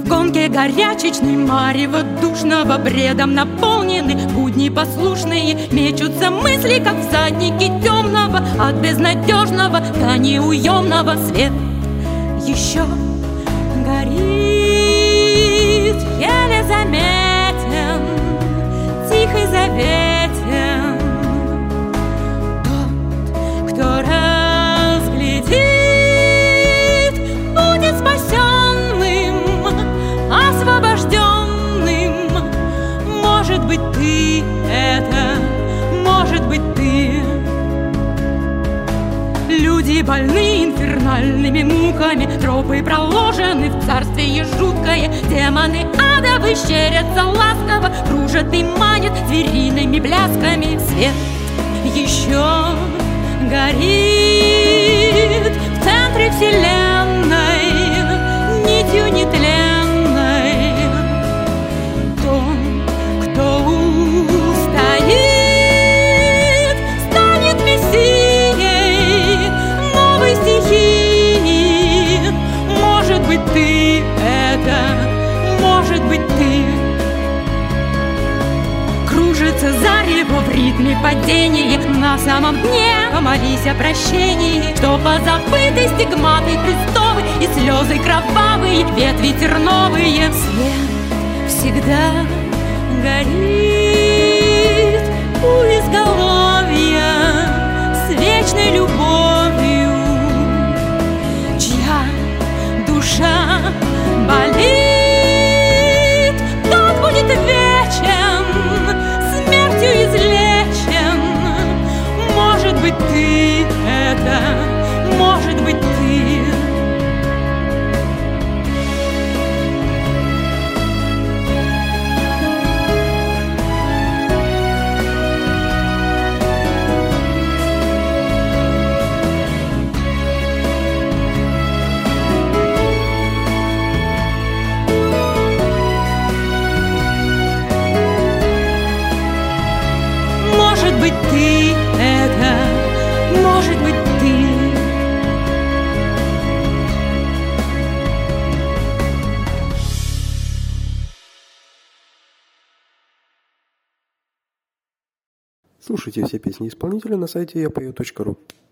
В гонке горячечной марево душного бредом наполнены будни послушные. Мечутся мысли, как всадники темного, от безнадежного до неуемного. Свет еще горит, еле заметен, тихий заветен. Тот, кто разглядит, будет спасенным, освобожденным. Может быть, ты это, может быть, ты. Люди больны инфернальными муками, тропы проложены в царствие жуткое. Демоны адовы щерятся ласково, кружат и манят звериными блясками. Свет еще горит в центре вселенной, нитью нетленной. Том, кто устоит, станет мессией новой стихии. Может быть, ты это, может быть, ты. Кружится зарево в ритме падения, на самом дне помолись о прощении, что позабыты стигматы Христовы и слезы кровавые, ветви терновые. Свет всегда горит у изголовья с вечной любовью, чья душа болит, тот будет вечен, смертью излечен. Может быть, ты это, может быть, ты. Может быть, ты это, может быть, ты. Слушайте все песни исполнителя на сайте yapою.ru.